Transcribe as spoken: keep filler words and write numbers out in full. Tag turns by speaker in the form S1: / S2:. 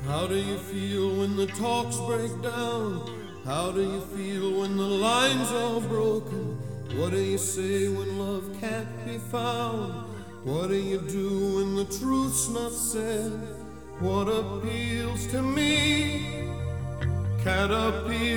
S1: How do you feel when the talks break down? How do you feel when the lines are broken? What do you say when love can't be found? What do you do when the truth's not said? What appeals to me can't appeal